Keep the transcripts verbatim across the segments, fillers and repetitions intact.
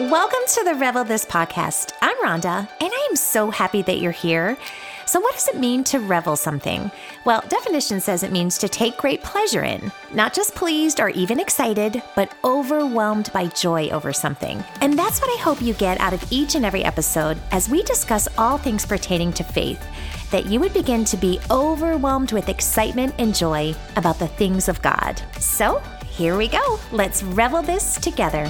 Welcome to the Revel This podcast. I'm Rhonda, and I am so happy that you're here. So what does it mean to revel something? Well, definition says it means to take great pleasure in, not just pleased or even excited, but overwhelmed by joy over something. And that's what I hope you get out of each and every episode as we discuss all things pertaining to faith, that you would begin to be overwhelmed with excitement and joy about the things of God. So here we go. Let's revel this together.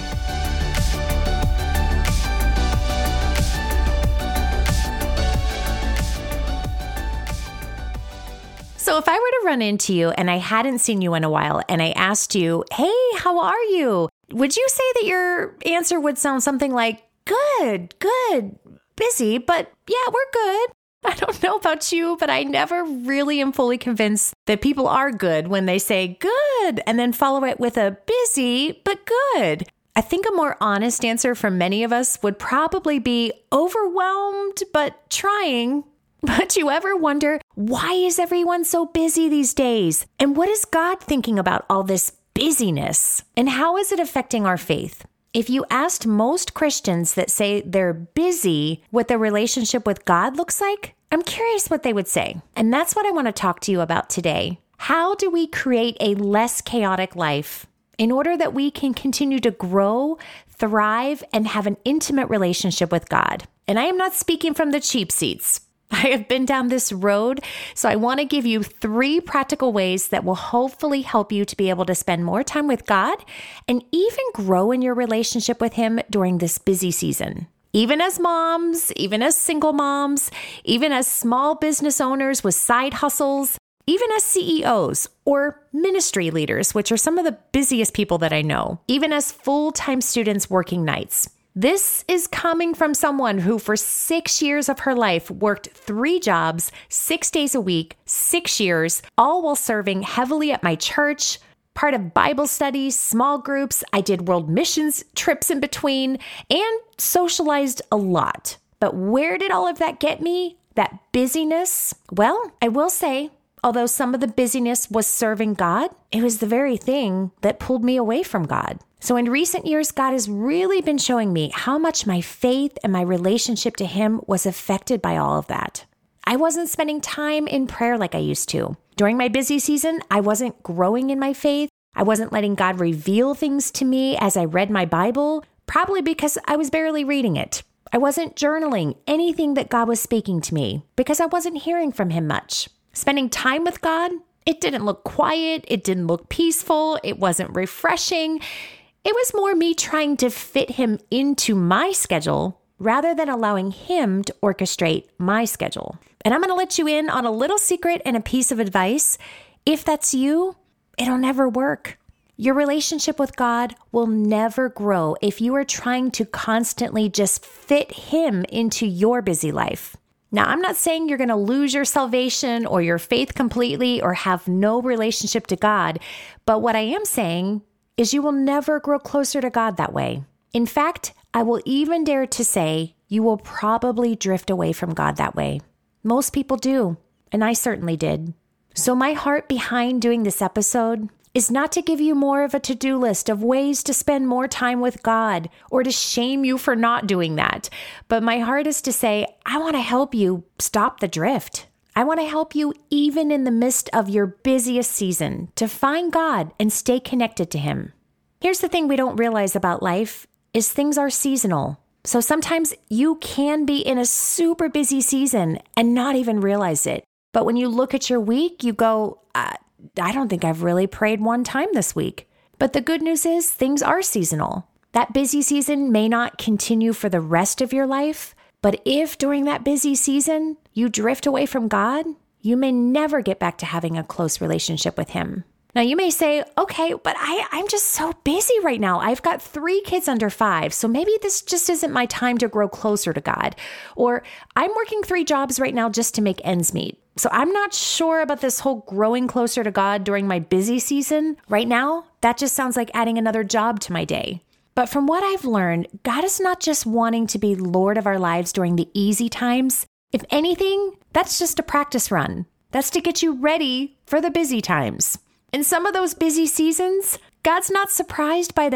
So if I were to run into you and I hadn't seen you in a while and I asked you, hey, how are you? Would you say that your answer would sound something like, good, good, busy, but yeah, we're good. I don't know about you, but I never really am fully convinced that people are good when they say good and then follow it with a busy, but good. I think a more honest answer from many of us would probably be overwhelmed, but trying. But you ever wonder, why is everyone so busy these days? And what is God thinking about all this busyness? And how is it affecting our faith? If you asked most Christians that say they're busy what their relationship with God looks like, I'm curious what they would say. And that's what I want to talk to you about today. How do we create a less chaotic life in order that we can continue to grow, thrive, and have an intimate relationship with God? And I am not speaking from the cheap seats. I have been down this road, so I want to give you three practical ways that will hopefully help you to be able to spend more time with God and even grow in your relationship with Him during this busy season. Even as moms, even as single moms, even as small business owners with side hustles, even as C E Os or ministry leaders, which are some of the busiest people that I know, even as full-time students working nights. This is coming from someone who for six years of her life worked three jobs, six days a week, six years, all while serving heavily at my church, part of Bible studies, small groups. I did world missions trips in between and socialized a lot. But where did all of that get me? That busyness? Well, I will say, although some of the busyness was serving God, it was the very thing that pulled me away from God. So in recent years, God has really been showing me how much my faith and my relationship to Him was affected by all of that. I wasn't spending time in prayer like I used to. During my busy season, I wasn't growing in my faith. I wasn't letting God reveal things to me as I read my Bible, probably because I was barely reading it. I wasn't journaling anything that God was speaking to me because I wasn't hearing from Him much. Spending time with God, it didn't look quiet. It didn't look peaceful. It wasn't refreshing. It was more me trying to fit Him into my schedule rather than allowing Him to orchestrate my schedule. And I'm going to let you in on a little secret and a piece of advice. If that's you, it'll never work. Your relationship with God will never grow if you are trying to constantly just fit Him into your busy life. Now, I'm not saying you're going to lose your salvation or your faith completely or have no relationship to God, but what I am saying is you will never grow closer to God that way. In fact, I will even dare to say you will probably drift away from God that way. Most people do, and I certainly did. So my heart behind doing this episode is not to give you more of a to-do list of ways to spend more time with God or to shame you for not doing that. But my heart is to say, I want to help you stop the drift. I want to help you even in the midst of your busiest season to find God and stay connected to Him. Here's the thing we don't realize about life is things are seasonal. So sometimes you can be in a super busy season and not even realize it. But when you look at your week, you go, uh, I don't think I've really prayed one time this week. But the good news is things are seasonal. That busy season may not continue for the rest of your life. But if during that busy season you drift away from God, you may never get back to having a close relationship with Him. Now you may say, okay, but I, I'm just so busy right now. I've got three kids under five, so maybe this just isn't my time to grow closer to God. Or I'm working three jobs right now just to make ends meet. So I'm not sure about this whole growing closer to God during my busy season. Right now, that just sounds like adding another job to my day. But from what I've learned, God is not just wanting to be Lord of our lives during the easy times. If anything, that's just a practice run. That's to get you ready for the busy times. In some of those busy seasons, God's not surprised by them.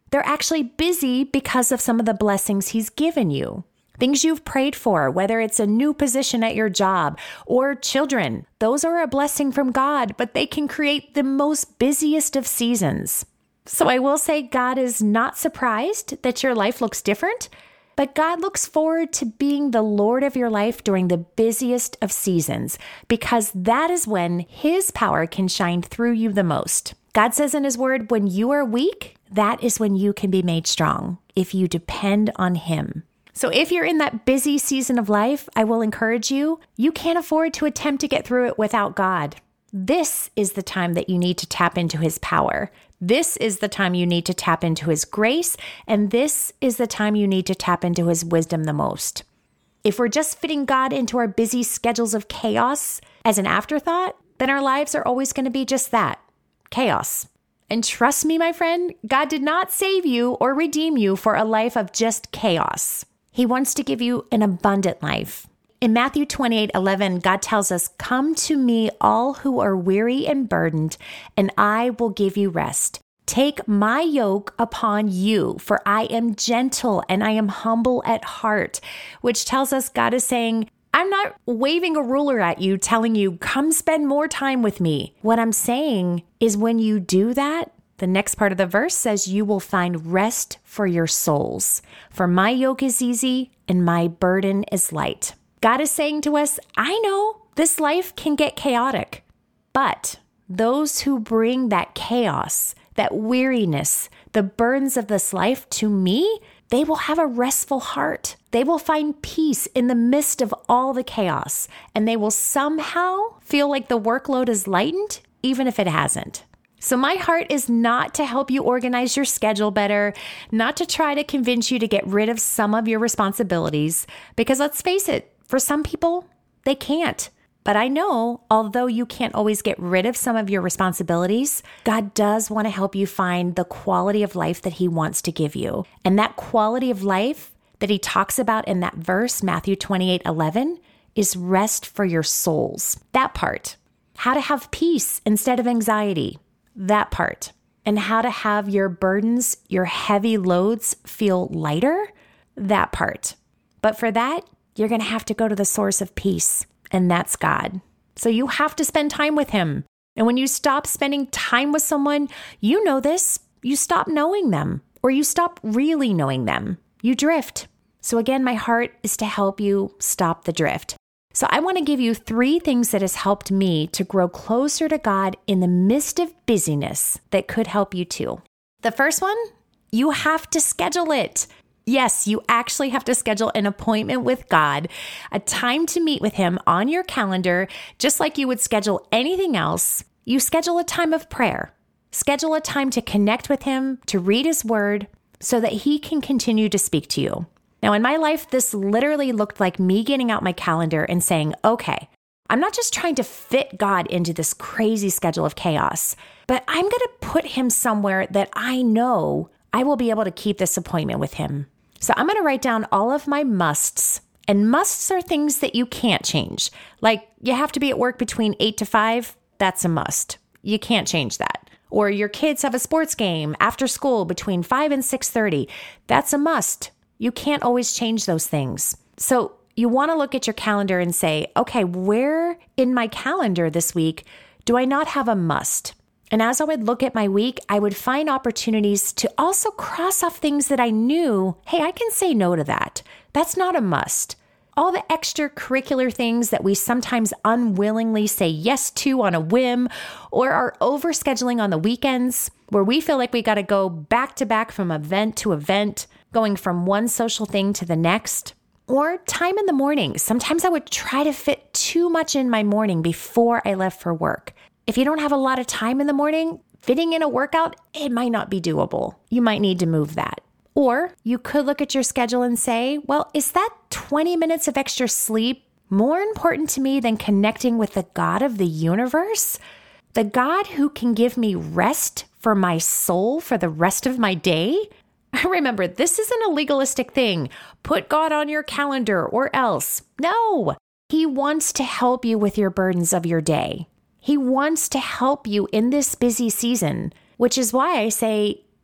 They're actually busy because of some of the blessings he's given you. Things you've prayed for, whether it's a new position at your job or children, those are a blessing from God, but they can create the most busiest of seasons. So I will say God is not surprised that your life looks different, but God looks forward to being the Lord of your life during the busiest of seasons, because that is when his power can shine through you the most. God says in his word, when you are weak, that is when you can be made strong, if you depend on him. So if you're in that busy season of life, I will encourage you, you can't afford to attempt to get through it without God. This is the time that you need to tap into his power. This is the time you need to tap into his grace, and this is the time you need to tap into his wisdom the most. If we're just fitting God into our busy schedules of chaos as an afterthought, then our lives are always going to be just that, chaos. And trust me, my friend, God did not save you or redeem you for a life of just chaos. He wants to give you an abundant life. In Matthew twenty-eight eleven, God tells us, "Come to me, all who are weary and burdened, and I will give you rest. Take my yoke upon you, for I am gentle and I am humble at heart," which tells us God is saying, I'm not waving a ruler at you, telling you, come spend more time with me. What I'm saying is when you do that, the next part of the verse says you will find rest for your souls. For my yoke is easy and my burden is light. God is saying to us, I know this life can get chaotic, but those who bring that chaos, that weariness, the burdens of this life to me, they will have a restful heart. They will find peace in the midst of all the chaos, and they will somehow feel like the workload is lightened, even if it hasn't. So my heart is not to help you organize your schedule better, not to try to convince you to get rid of some of your responsibilities, because let's face it, for some people, they can't. But I know, although you can't always get rid of some of your responsibilities, God does want to help you find the quality of life that he wants to give you. And that quality of life that he talks about in that verse, Matthew twenty-eight eleven, is rest for your souls. That part. How to have peace instead of anxiety. That part. And how to have your burdens, your heavy loads feel lighter. That part. But for that, you're going to have to go to the source of peace. And that's God. So you have to spend time with him. And when you stop spending time with someone, you know this, you stop knowing them, or you stop really knowing them. You drift. So again, my heart is to help you stop the drift. So I want to give you three things that has helped me to grow closer to God in the midst of busyness that could help you too. The first one, you have to schedule it. Yes, you actually have to schedule an appointment with God, a time to meet with him on your calendar, just like you would schedule anything else. You schedule a time of prayer, schedule a time to connect with him, to read his word, so that he can continue to speak to you. Now, in my life, this literally looked like me getting out my calendar and saying, okay, I'm not just trying to fit God into this crazy schedule of chaos, but I'm going to put him somewhere that I know I will be able to keep this appointment with him. So I'm going to write down all of my musts, and musts are things that you can't change. Like you have to be at work between eight to five. That's a must. You can't change that. Or your kids have a sports game after school between five and six thirty. That's a must. You can't always change those things. So you want to look at your calendar and say, okay, where in my calendar this week do I not have a must? And as I would look at my week, I would find opportunities to also cross off things that I knew, hey, I can say no to that. That's not a must. All the extracurricular things that we sometimes unwillingly say yes to on a whim, or are overscheduling on the weekends, where we feel like we got to go back to back from event to event, going from one social thing to the next. Or time in the morning. Sometimes I would try to fit too much in my morning before I left for work. If you don't have a lot of time in the morning, fitting in a workout, it might not be doable. You might need to move that. Or you could look at your schedule and say, well, is that twenty minutes of extra sleep more important to me than connecting with the God of the universe? The God who can give me rest for my soul for the rest of my day? Remember, this isn't a legalistic thing. Put God on your calendar or else. No, he wants to help you with your burdens of your day. He wants to help you in this busy season, which is why I say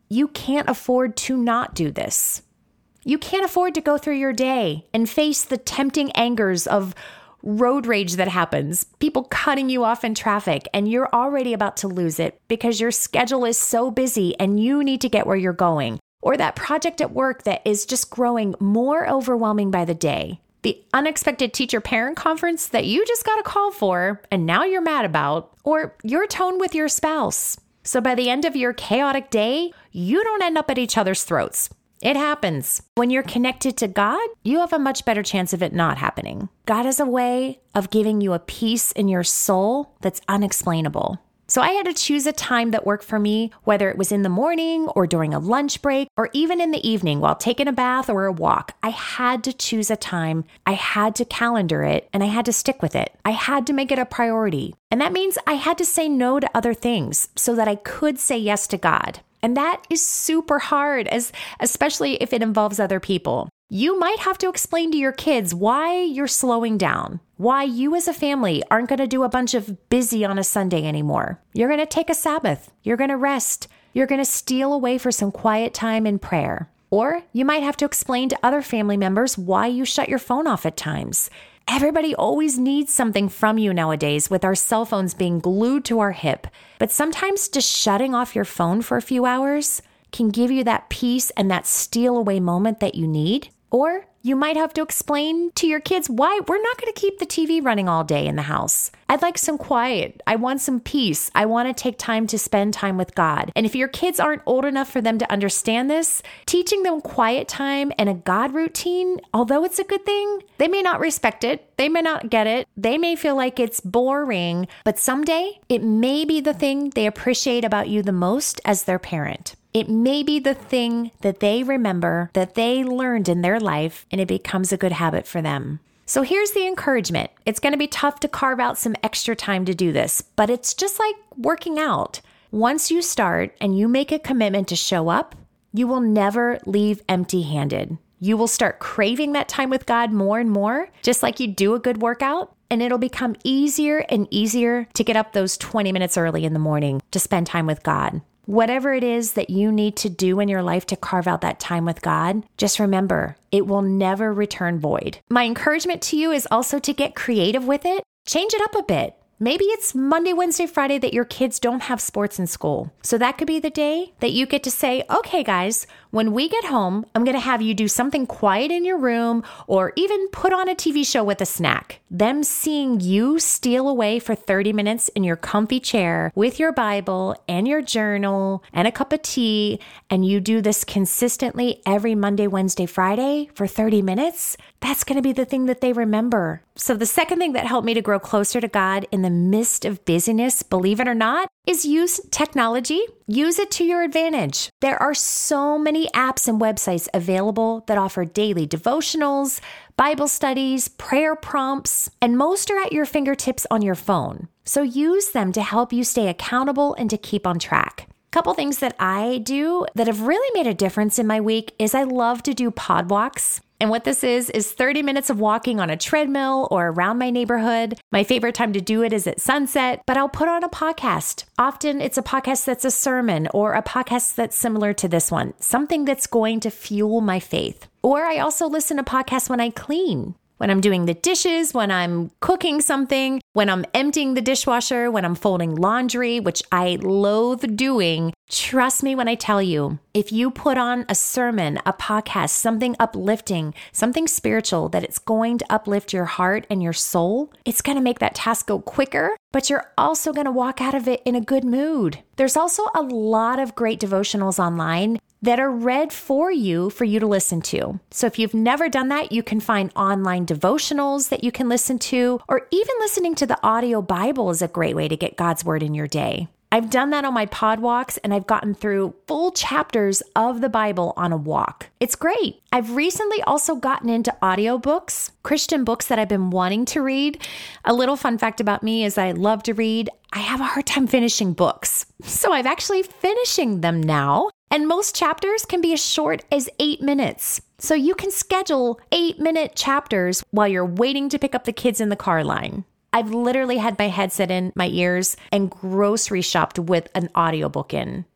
You can't afford to not do this. You can't afford to go through your day and face the tempting angers of road rage that happens, people cutting you off in traffic, and you're already about to lose it because your schedule is so busy and you need to get where you're going. Or that project at work that is just growing more overwhelming by the day. The unexpected teacher-parent conference that you just got a call for and now you're mad about. Or your tone with your spouse. So by the end of your chaotic day, you don't end up at each other's throats. It happens. When you're connected to God, you have a much better chance of it not happening. God has a way of giving you a peace in your soul that's unexplainable. So I had to choose a time that worked for me, whether it was in the morning or during a lunch break or even in the evening while taking a bath or a walk. I had to choose a time. I had to calendar it and I had to stick with it. I had to make it a priority. And that means I had to say no to other things so that I could say yes to God. And that is super hard, as especially if it involves other people. You might have to explain to your kids why you're slowing down, why you as a family aren't going to do a bunch of busy on a Sunday anymore. You're going to take a Sabbath. You're going to rest. You're going to steal away for some quiet time in prayer. Or you might have to explain to other family members why you shut your phone off at times. Everybody always needs something from you nowadays with our cell phones being glued to our hip. But sometimes just shutting off your phone for a few hours can give you that peace and that steal away moment that you need. Or you might have to explain to your kids why we're not going to keep the T V running all day in the house. I'd like some quiet. I want some peace. I want to take time to spend time with God. And if your kids aren't old enough for them to understand this, teaching them quiet time and a God routine, although it's a good thing, they may not respect it. They may not get it. They may feel like it's boring, but someday it may be the thing they appreciate about you the most as their parent. It may be the thing that they remember that they learned in their life, and it becomes a good habit for them. So here's the encouragement. It's going to be tough to carve out some extra time to do this, but it's just like working out. Once you start and you make a commitment to show up, you will never leave empty-handed. You will start craving that time with God more and more, just like you do a good workout, and it'll become easier and easier to get up those twenty minutes early in the morning to spend time with God. Whatever it is that you need to do in your life to carve out that time with God, just remember, it will never return void. My encouragement to you is also to get creative with it. Change it up a bit. Maybe it's Monday, Wednesday, Friday that your kids don't have sports in school. So that could be the day that you get to say, okay, guys, when we get home, I'm going to have you do something quiet in your room or even put on a T V show with a snack. Them seeing you steal away for thirty minutes in your comfy chair with your Bible and your journal and a cup of tea, and you do this consistently every Monday, Wednesday, Friday for thirty minutes, that's going to be the thing that they remember. So the second thing that helped me to grow closer to God in the midst of busyness, believe it or not, is use technology. Use it to your advantage. There are so many apps and websites available that offer daily devotionals, Bible studies, prayer prompts, and most are at your fingertips on your phone. So use them to help you stay accountable and to keep on track. Couple things that I do that have really made a difference in my week is I love to do pod walks. And what this is, is thirty minutes of walking on a treadmill or around my neighborhood. My favorite time to do it is at sunset, but I'll put on a podcast. Often it's a podcast that's a sermon or a podcast that's similar to this one, something that's going to fuel my faith. Or I also listen to podcasts when I clean. When I'm doing the dishes, when I'm cooking something, when I'm emptying the dishwasher, when I'm folding laundry, which I loathe doing, trust me when I tell you, if you put on a sermon, a podcast, something uplifting, something spiritual, that it's going to uplift your heart and your soul, it's going to make that task go quicker, but you're also going to walk out of it in a good mood. There's also a lot of great devotionals online that are read for you, for you to listen to. So if you've never done that, you can find online devotionals that you can listen to, or even listening to the audio Bible is a great way to get God's word in your day. I've done that on my pod walks, and I've gotten through full chapters of the Bible on a walk. It's great. I've recently also gotten into audiobooks, Christian books that I've been wanting to read. A little fun fact about me is I love to read. I have a hard time finishing books. So I'm actually finishing them now. And most chapters can be as short as eight minutes. So you can schedule eight minute chapters while you're waiting to pick up the kids in the car line. I've literally had my headset in my ears and grocery shopped with an audiobook in.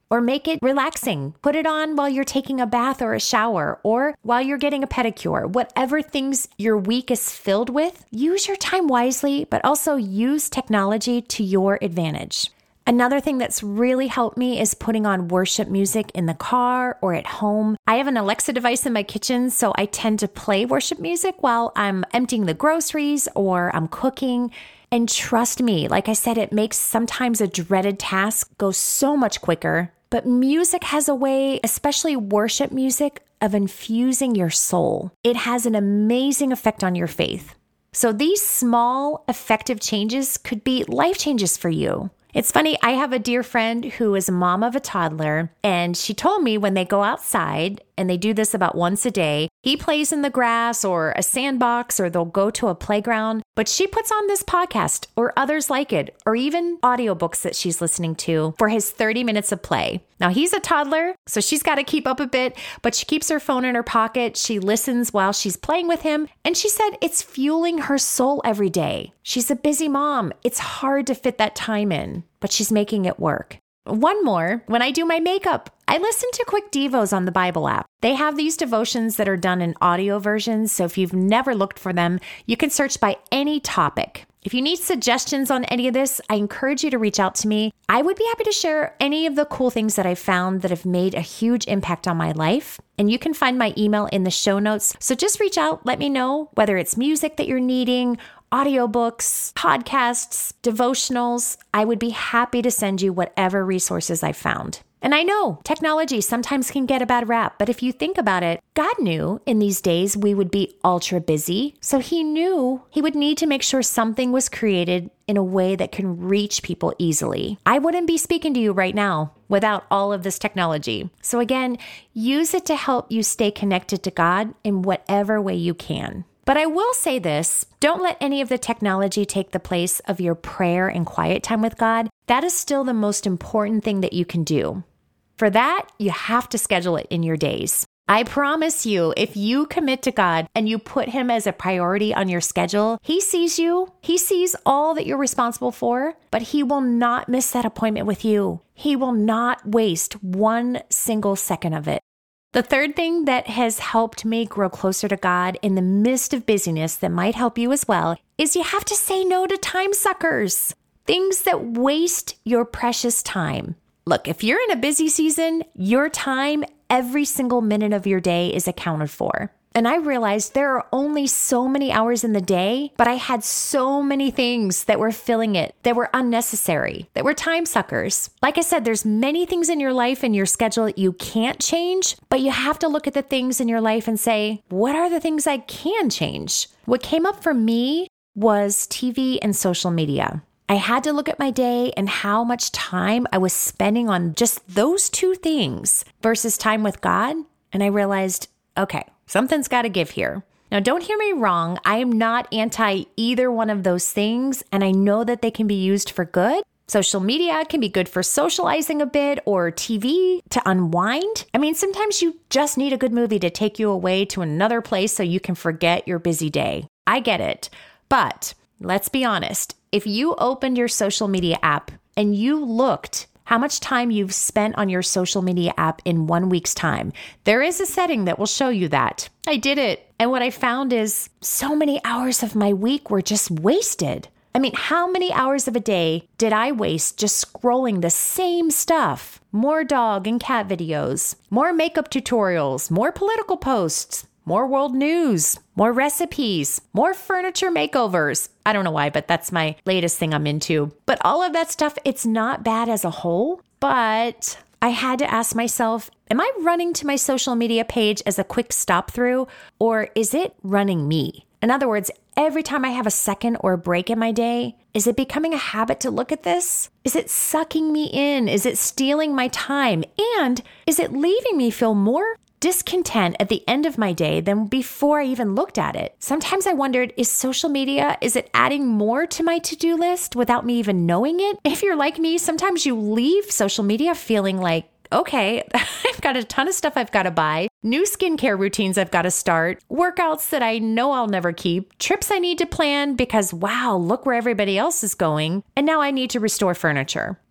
or make it relaxing. Put it on while you're taking a bath or a shower, or while you're getting a pedicure. Whatever things your week is filled with, use your time wisely, but also use technology to your advantage. Another thing that's really helped me is putting on worship music in the car or at home. I have an Alexa device in my kitchen, so I tend to play worship music while I'm emptying the groceries or I'm cooking. And trust me, like I said, it makes sometimes a dreaded task go so much quicker. But music has a way, especially worship music, of infusing your soul. It has an amazing effect on your faith. So these small, effective changes could be life changes for you. It's funny, I have a dear friend who is a mom of a toddler, and she told me when they go outside, and they do this about once a day, he plays in the grass or a sandbox, or they'll go to a playground, but she puts on this podcast or others like it, or even audiobooks that she's listening to for his thirty minutes of play. Now, he's a toddler, so she's got to keep up a bit, but she keeps her phone in her pocket. She listens while she's playing with him, and she said it's fueling her soul every day. She's a busy mom. It's hard to fit that time in, but she's making it work. One more, when I do my makeup, I listen to quick devos on the Bible app. They have these devotions that are done in audio versions, so if you've never looked for them, you can search by any topic. If you need suggestions on any of this, I encourage you to reach out to me. I would be happy to share any of the cool things that I've found that have made a huge impact on my life. And you can find my email in the show notes. So just reach out, let me know whether it's music that you're needing, audiobooks, podcasts, devotionals. I would be happy to send you whatever resources I found. And I know technology sometimes can get a bad rap, but if you think about it, God knew in these days we would be ultra busy. So he knew he would need to make sure something was created in a way that can reach people easily. I wouldn't be speaking to you right now without all of this technology. So again, use it to help you stay connected to God in whatever way you can. But I will say this, don't let any of the technology take the place of your prayer and quiet time with God. That is still the most important thing that you can do. For that, you have to schedule it in your days. I promise you, if you commit to God and you put him as a priority on your schedule, he sees you. He sees all that you're responsible for, but he will not miss that appointment with you. He will not waste one single second of it. The third thing that has helped me grow closer to God in the midst of busyness that might help you as well is you have to say no to time suckers, things that waste your precious time. Look, if you're in a busy season, your time, every single minute of your day is accounted for. And I realized there are only so many hours in the day, but I had so many things that were filling it, that were unnecessary, that were time suckers. Like I said, there's many things in your life and your schedule that you can't change, but you have to look at the things in your life and say, what are the things I can change? What came up for me was T V and social media. I had to look at my day and how much time I was spending on just those two things versus time with God. And I realized, okay, something's got to give here. Now, don't hear me wrong. I am not anti either one of those things, and I know that they can be used for good. Social media can be good for socializing a bit, or T V to unwind. I mean, sometimes you just need a good movie to take you away to another place so you can forget your busy day. I get it. But let's be honest. If you opened your social media app and you looked how much time you've spent on your social media app in one week's time, there is a setting that will show you that. I did it. And what I found is so many hours of my week were just wasted. I mean, how many hours of a day did I waste just scrolling the same stuff? More dog and cat videos, more makeup tutorials, more political posts, more world news, more recipes, more furniture makeovers. I don't know why, but that's my latest thing I'm into. But all of that stuff, it's not bad as a whole, but I had to ask myself, am I running to my social media page as a quick stop through, or is it running me? In other words, every time I have a second or a break in my day, is it becoming a habit to look at this? Is it sucking me in? Is it stealing my time? And is it leaving me feel more discontent at the end of my day than before I even looked at it? Sometimes I wondered, is social media, is it adding more to my to-do list without me even knowing it? If you're like me, sometimes you leave social media feeling like, okay, I've got a ton of stuff I've got to buy, new skincare routines I've got to start, workouts that I know I'll never keep, trips I need to plan because, wow, look where everybody else is going, and now I need to restore furniture.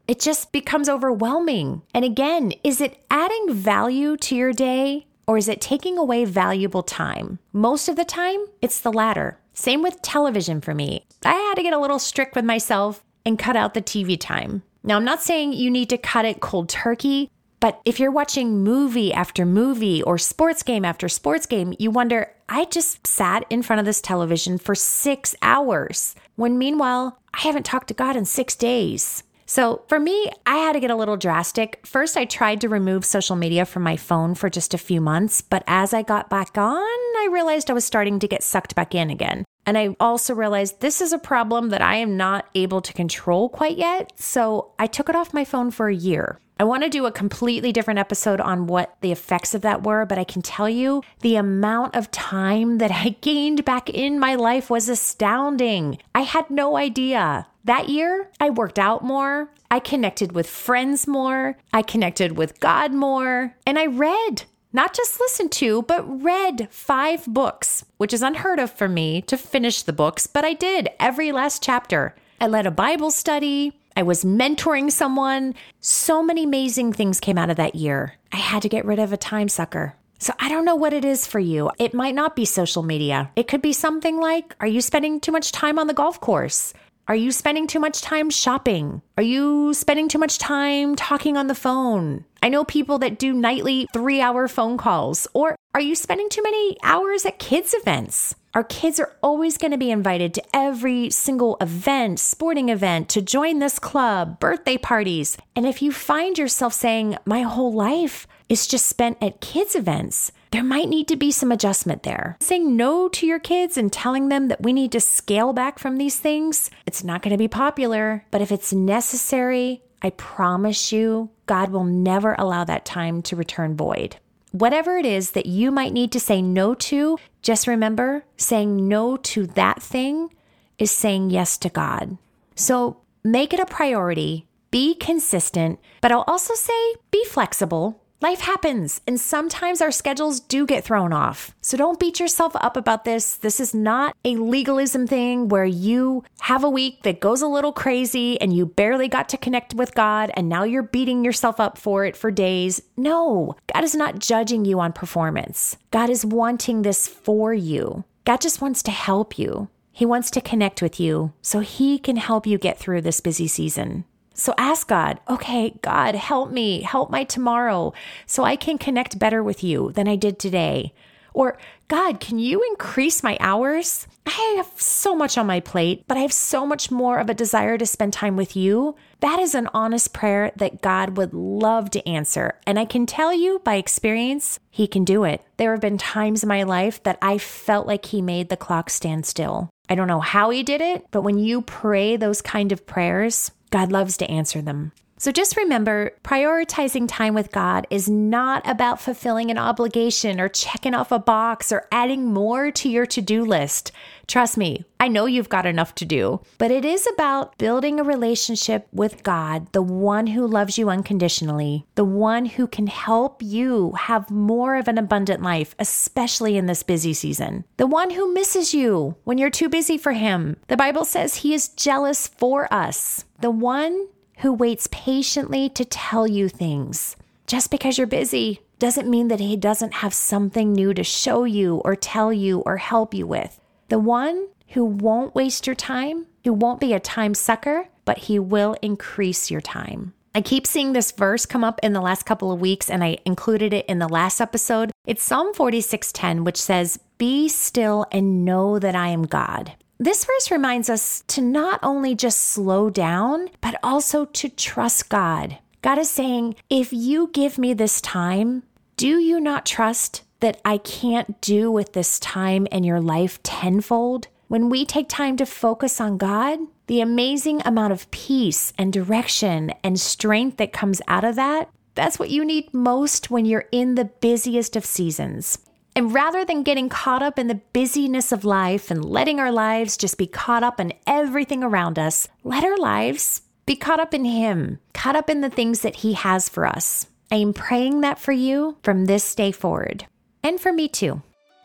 it just becomes overwhelming. And again, is it adding value to your day or is it taking away valuable time? Most of the time, it's the latter. Same with television for me. I had to get a little strict with myself and cut out the T V time. Now, I'm not saying you need to cut it cold turkey, but if you're watching movie after movie or sports game after sports game, you wonder, I just sat in front of this television for six hours, when meanwhile, I haven't talked to God in six days. So for me, I had to get a little drastic. First, I tried to remove social media from my phone for just a few months, but as I got back on, I realized I was starting to get sucked back in again. And I also realized this is a problem that I am not able to control quite yet, so I took it off my phone for a year. I want to do a completely different episode on what the effects of that were, but I can tell you the amount of time that I gained back in my life was astounding. I had no idea. That year, I worked out more, I connected with friends more, I connected with God more, and I read. Not just listened to, but read five books, which is unheard of for me to finish the books, but I did every last chapter. I led a Bible study. I was mentoring someone. So many amazing things came out of that year. I had to get rid of a time sucker. So I don't know what it is for you. It might not be social media. It could be something like, are you spending too much time on the golf course? Are you spending too much time shopping? Are you spending too much time talking on the phone? I know people that do nightly three-hour phone calls. Or are you spending too many hours at kids' events? Our kids are always going to be invited to every single event, sporting event, to join this club, birthday parties. And if you find yourself saying, my whole life is just spent at kids' events, there might need to be some adjustment there. Saying no to your kids and telling them that we need to scale back from these things, it's not going to be popular. But if it's necessary, I promise you, God will never allow that time to return void. Whatever it is that you might need to say no to, just remember, saying no to that thing is saying yes to God. So make it a priority, be consistent, but I'll also say be flexible. Life happens, and sometimes our schedules do get thrown off. So don't beat yourself up about this. This is not a legalism thing where you have a week that goes a little crazy and you barely got to connect with God and now you're beating yourself up for it for days. No, God is not judging you on performance. God is wanting this for you. God just wants to help you. He wants to connect with you so He can help you get through this busy season. So ask God, okay, God, help me, help my tomorrow so I can connect better with you than I did today. Or God, can you increase my hours? I have so much on my plate, but I have so much more of a desire to spend time with you. That is an honest prayer that God would love to answer. And I can tell you by experience, He can do it. There have been times in my life that I felt like He made the clock stand still. I don't know how He did it, but when you pray those kind of prayers, God loves to answer them. So just remember, prioritizing time with God is not about fulfilling an obligation or checking off a box or adding more to your to-do list. Trust me, I know you've got enough to do, but it is about building a relationship with God, the one who loves you unconditionally, the one who can help you have more of an abundant life, especially in this busy season, the one who misses you when you're too busy for Him. The Bible says He is jealous for us, the one who waits patiently to tell you things. Just because you're busy doesn't mean that He doesn't have something new to show you or tell you or help you with. The one who won't waste your time, who won't be a time sucker, but He will increase your time. I keep seeing this verse come up in the last couple of weeks, and I included it in the last episode. It's Psalm forty-six ten, which says, "Be still and know that I am God." This verse reminds us to not only just slow down, but also to trust God. God is saying, if you give me this time, do you not trust that I can't do with this time and your life tenfold? When we take time to focus on God, the amazing amount of peace and direction and strength that comes out of that, that's what you need most when you're in the busiest of seasons. And rather than getting caught up in the busyness of life and letting our lives just be caught up in everything around us, let our lives be caught up in Him, caught up in the things that He has for us. I am praying that for you from this day forward. And for me too.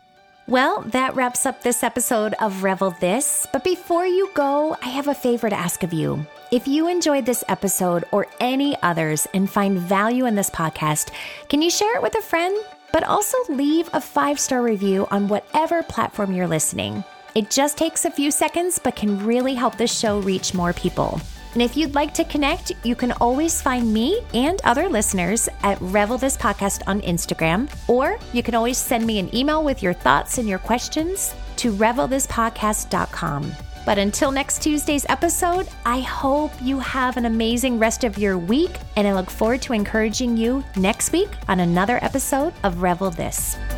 Well, that wraps up this episode of Revel This. But before you go, I have a favor to ask of you. If you enjoyed this episode or any others and find value in this podcast, can you share it with a friend? But also leave a five-star review on whatever platform you're listening. It just takes a few seconds, but can really help this show reach more people. And if you'd like to connect, you can always find me and other listeners at Revel This Podcast on Instagram, or you can always send me an email with your thoughts and your questions to revel this podcast dot com. But until next Tuesday's episode, I hope you have an amazing rest of your week, and I look forward to encouraging you next week on another episode of Revel This.